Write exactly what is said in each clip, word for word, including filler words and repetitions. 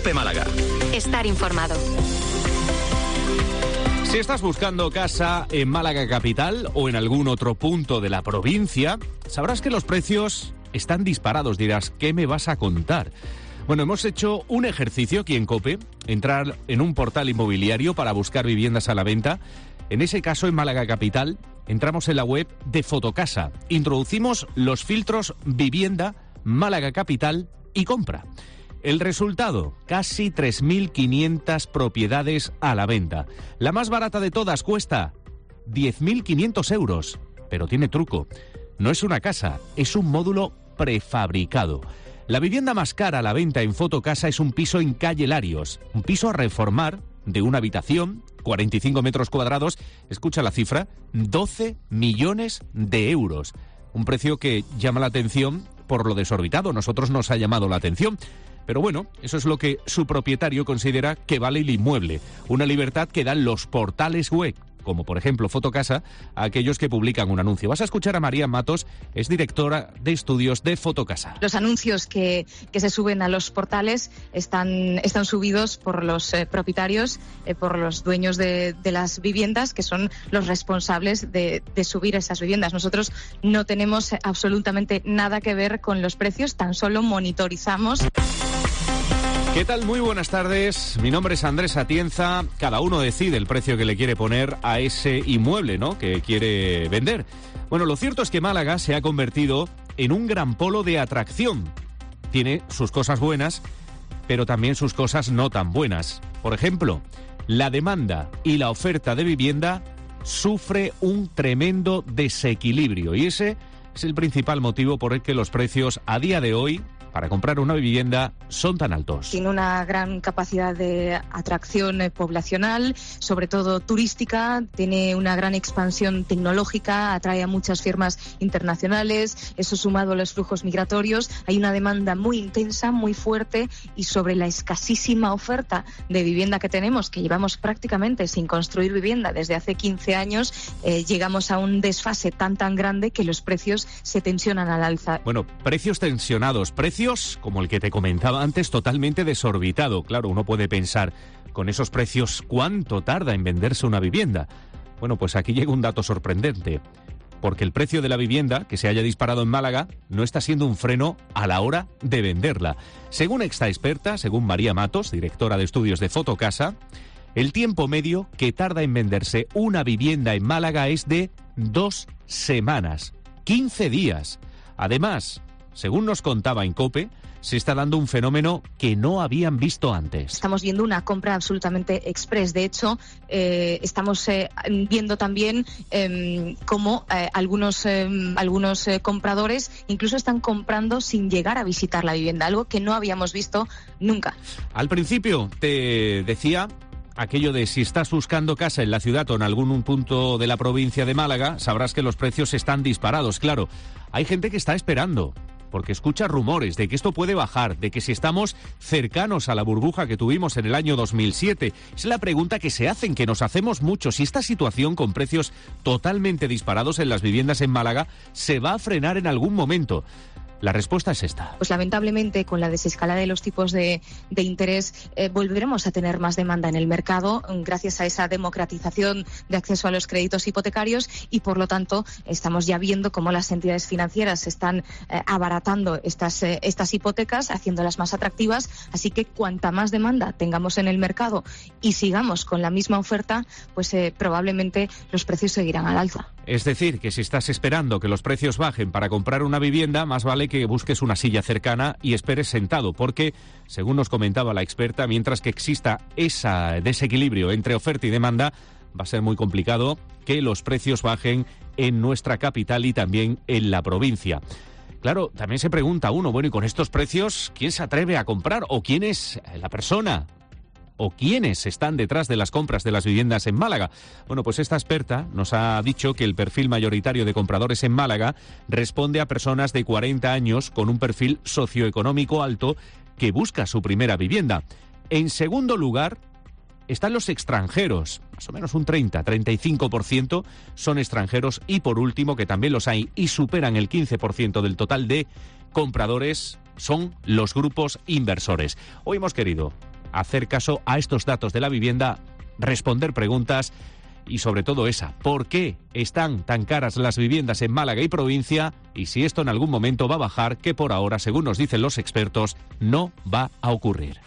COPE Málaga. Estar informado. Si estás buscando casa en Málaga capital o en algún otro punto de la provincia, sabrás que los precios están disparados. Dirás, ¿qué me vas a contar? Bueno, hemos hecho un ejercicio aquí en COPE, entrar en un portal inmobiliario para buscar viviendas a la venta. En ese caso, en Málaga capital, entramos en la web de Fotocasa. Introducimos los filtros vivienda, Málaga capital y compra. El resultado, casi tres mil quinientas propiedades a la venta. La más barata de todas cuesta diez mil quinientos euros, pero tiene truco. No es una casa, es un módulo prefabricado. La vivienda más cara a la venta en Fotocasa es un piso en calle Larios, un piso a reformar de una habitación, cuarenta y cinco metros cuadrados, escucha la cifra, doce millones de euros. Un precio que llama la atención por lo desorbitado, nosotros nos ha llamado la atención. Pero bueno, eso es lo que su propietario considera que vale el inmueble. Una libertad que dan los portales web, como por ejemplo Fotocasa, a aquellos que publican un anuncio. Vas a escuchar a María Matos, es directora de estudios de Fotocasa. Los anuncios que, que se suben a los portales están, están subidos por los eh, propietarios, eh, por los dueños de, de las viviendas, que son los responsables de, de subir esas viviendas. Nosotros no tenemos absolutamente nada que ver con los precios, tan solo monitorizamos. ¿Qué tal? Muy buenas tardes. Mi nombre es Andrés Atienza. Cada uno decide el precio que le quiere poner a ese inmueble, ¿no?, que quiere vender. Bueno, lo cierto es que Málaga se ha convertido en un gran polo de atracción. Tiene sus cosas buenas, pero también sus cosas no tan buenas. Por ejemplo, la demanda y la oferta de vivienda sufre un tremendo desequilibrio. Y ese es el principal motivo por el que los precios a día de hoy para comprar una vivienda son tan altos. Tiene una gran capacidad de atracción eh, poblacional, sobre todo turística, tiene una gran expansión tecnológica, atrae a muchas firmas internacionales, eso sumado a los flujos migratorios, hay una demanda muy intensa, muy fuerte, y sobre la escasísima oferta de vivienda que tenemos, que llevamos prácticamente sin construir vivienda desde hace quince años, eh, llegamos a un desfase tan tan grande que los precios se tensionan al alza. Bueno, precios tensionados, precios como el que te comentaba antes, totalmente desorbitado. Claro, uno puede pensar, con esos precios, ¿cuánto tarda en venderse una vivienda? Bueno, pues aquí llega un dato sorprendente, porque el precio de la vivienda que se haya disparado en Málaga no está siendo un freno a la hora de venderla. Según esta experta, según María Matos, directora de estudios de Fotocasa, el tiempo medio que tarda en venderse una vivienda en Málaga es de dos semanas, quince días. Además, según nos contaba en COPE, se está dando un fenómeno que no habían visto antes. Estamos viendo una compra absolutamente express. De hecho, eh, estamos eh, viendo también eh, cómo eh, algunos, eh, algunos eh, compradores incluso están comprando sin llegar a visitar la vivienda, algo que no habíamos visto nunca. Al principio te decía aquello de si estás buscando casa en la ciudad o en algún punto de la provincia de Málaga, sabrás que los precios están disparados. Claro, hay gente que está esperando, porque escucha rumores de que esto puede bajar, de que si estamos cercanos a la burbuja que tuvimos en el año dos mil siete. Es la pregunta que se hacen, que nos hacemos mucho, si esta situación con precios totalmente disparados en las viviendas en Málaga se va a frenar en algún momento. La respuesta es esta. Pues lamentablemente, con la desescalada de los tipos de, de interés, eh, volveremos a tener más demanda en el mercado gracias a esa democratización de acceso a los créditos hipotecarios, y por lo tanto estamos ya viendo cómo las entidades financieras están eh, abaratando estas, eh, estas hipotecas, haciéndolas más atractivas. Así que cuanta más demanda tengamos en el mercado y sigamos con la misma oferta, pues eh, probablemente los precios seguirán al alza. Es decir, que si estás esperando que los precios bajen para comprar una vivienda, más vale que busques una silla cercana y esperes sentado, porque, según nos comentaba la experta, mientras que exista ese desequilibrio entre oferta y demanda, va a ser muy complicado que los precios bajen en nuestra capital y también en la provincia. Claro, también se pregunta uno, bueno, y con estos precios, ¿quién se atreve a comprar? ¿O quién es la persona? ¿O quiénes están detrás de las compras de las viviendas en Málaga? Bueno, pues esta experta nos ha dicho que el perfil mayoritario de compradores en Málaga responde a personas de cuarenta años con un perfil socioeconómico alto que busca su primera vivienda. En segundo lugar están los extranjeros, más o menos un treinta, treinta y cinco por ciento son extranjeros, y por último, que también los hay y superan el quince por ciento del total de compradores, son los grupos inversores. Hoy hemos querido hacer caso a estos datos de la vivienda, responder preguntas y sobre todo esa, ¿por qué están tan caras las viviendas en Málaga y provincia? Y si esto en algún momento va a bajar, que por ahora, según nos dicen los expertos, no va a ocurrir.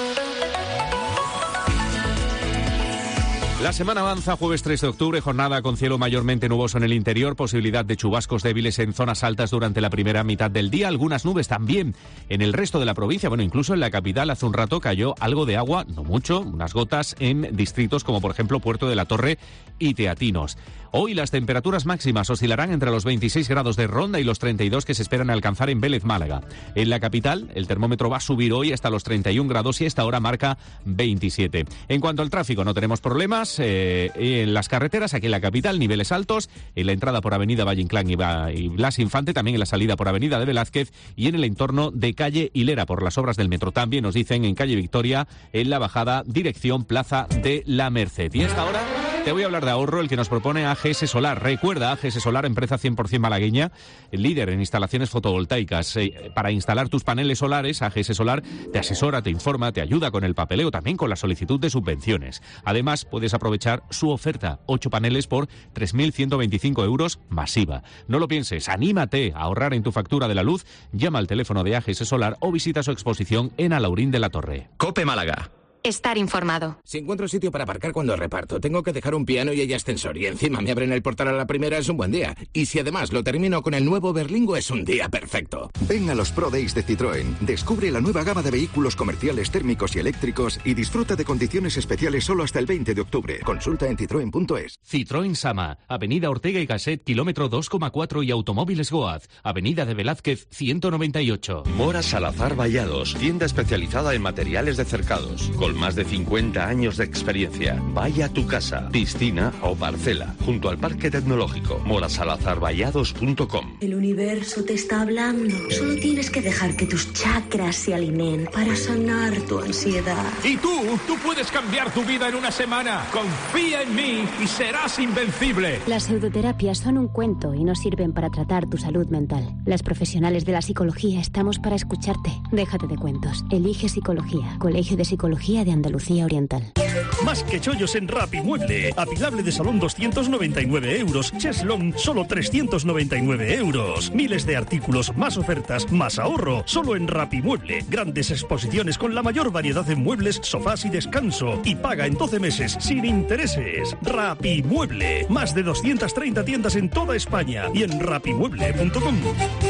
La semana avanza, jueves tres de octubre, jornada con cielo mayormente nuboso en el interior, posibilidad de chubascos débiles en zonas altas durante la primera mitad del día, algunas nubes también en el resto de la provincia, bueno, incluso en la capital hace un rato cayó algo de agua, no mucho, unas gotas en distritos como por ejemplo Puerto de la Torre y Teatinos. Hoy las temperaturas máximas oscilarán entre los veintiséis grados de Ronda y los treinta y dos que se esperan alcanzar en Vélez, Málaga. En la capital, el termómetro va a subir hoy hasta los treinta y un grados y a esta hora marca veintisiete. En cuanto al tráfico, no tenemos problemas. Eh, en las carreteras, aquí en la capital, niveles altos. En la entrada por Avenida Valle Inclán y Blas Infante, también en la salida por Avenida de Velázquez y en el entorno de calle Hilera por las obras del metro. También nos dicen en calle Victoria, en la bajada dirección Plaza de la Merced. Y a esta hora te voy a hablar de ahorro, el que nos propone A G S Solar. Recuerda, A G S Solar, empresa cien por ciento malagueña, líder en instalaciones fotovoltaicas. Eh, para instalar tus paneles solares, A G S Solar te asesora, te informa, te ayuda con el papeleo, también con la solicitud de subvenciones. Además, puedes aprovechar su oferta, ocho paneles por tres mil ciento veinticinco euros masiva. No lo pienses, anímate a ahorrar en tu factura de la luz, llama al teléfono de A G S Solar o visita su exposición en Alaurín de la Torre. COPE Málaga. Estar informado. Si encuentro sitio para aparcar cuando reparto, tengo que dejar un piano y hay ascensor y encima me abren el portal a la primera, es un buen día. Y si además lo termino con el nuevo Berlingo, es un día perfecto. Ven a los Pro Days de Citroën. Descubre la nueva gama de vehículos comerciales térmicos y eléctricos y disfruta de condiciones especiales solo hasta el veinte de octubre. Consulta en citroen punto es. Citroën Sama, Avenida Ortega y Gasset, kilómetro dos coma cuatro y Automóviles Goaz, Avenida de Velázquez, ciento noventa y ocho. Mora Salazar Vallados, tienda especializada en materiales de cercados, con más de cincuenta años de experiencia. Vaya a tu casa, piscina o parcela, junto al Parque Tecnológico. mora salazar vallados punto com. El universo te está hablando. Solo tienes que dejar que tus chakras se alineen para sanar tu ansiedad. Y tú, tú puedes cambiar tu vida en una semana. Confía en mí y serás invencible. Las pseudoterapias son un cuento y no sirven para tratar tu salud mental. Las profesionales de la psicología estamos para escucharte. Déjate de cuentos. Elige Psicología. Colegio de Psicología de Andalucía Oriental. Más que chollos en Rapimueble. Apilable de salón doscientos noventa y nueve euros. Cheslong solo trescientos noventa y nueve euros. Miles de artículos, más ofertas, más ahorro. Solo en Rapimueble. Grandes exposiciones con la mayor variedad de muebles, sofás y descanso. Y paga en doce meses sin intereses. Rapimueble. Más de doscientas treinta tiendas en toda España y en rapimueble punto com.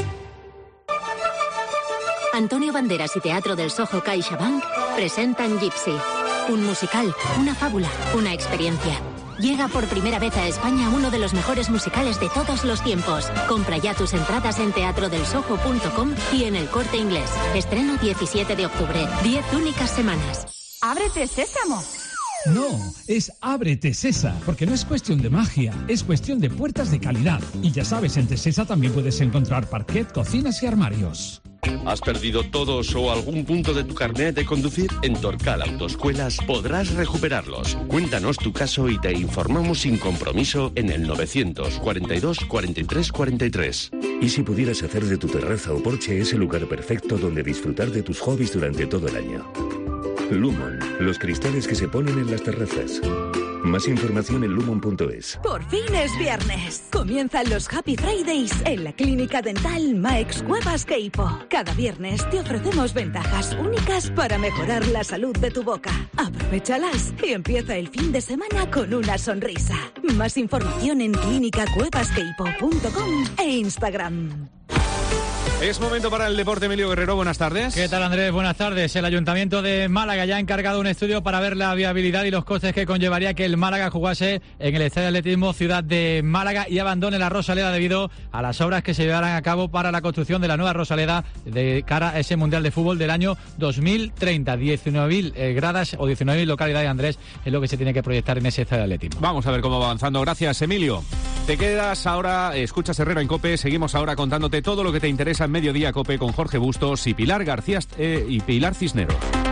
Antonio Banderas y Teatro del Soho CaixaBank presentan Gypsy. Un musical, una fábula, una experiencia. Llega por primera vez a España uno de los mejores musicales de todos los tiempos. Compra ya tus entradas en teatro del soho punto com y en El Corte Inglés. Estreno diecisiete de octubre. diez únicas semanas. ¡Ábrete, Sésamo! No, es Ábrete Sesa, porque no es cuestión de magia, es cuestión de puertas de calidad. Y ya sabes, en Tesesa también puedes encontrar parquet, cocinas y armarios. ¿Has perdido todos o algún punto de tu carnet de conducir? En Torcal Autoescuelas podrás recuperarlos. Cuéntanos tu caso y te informamos sin compromiso en el novecientos cuarenta y dos cuarenta y tres cuarenta y tres. ¿Y si pudieras hacer de tu terraza o porche ese lugar perfecto donde disfrutar de tus hobbies durante todo el año? Lumon, los cristales que se ponen en las terrazas. Más información en lumon punto es. Por fin es viernes. Comienzan los Happy Fridays en la clínica dental Maex Cuevas Queipo. Cada viernes te ofrecemos ventajas únicas para mejorar la salud de tu boca. Aprovéchalas y empieza el fin de semana con una sonrisa. Más información en clínica cuevas queipo punto com e Instagram. Es momento para el deporte. Emilio Guerrero, buenas tardes. ¿Qué tal, Andrés? Buenas tardes. El Ayuntamiento de Málaga ya ha encargado un estudio para ver la viabilidad y los costes que conllevaría que el Málaga jugase en el Estadio de Atletismo Ciudad de Málaga y abandone la Rosaleda debido a las obras que se llevarán a cabo para la construcción de la nueva Rosaleda de cara a ese Mundial de Fútbol del año dos mil treinta. diecinueve mil eh, gradas o diecinueve mil localidades, Andrés, es lo que se tiene que proyectar en ese Estadio de Atletismo. Vamos a ver cómo va avanzando. Gracias, Emilio. Te quedas ahora, escuchas Herrera en COPE. Seguimos ahora contándote todo lo que te interesa en Mediodía COPE con Jorge Bustos y Pilar García eh, y Pilar Cisneros.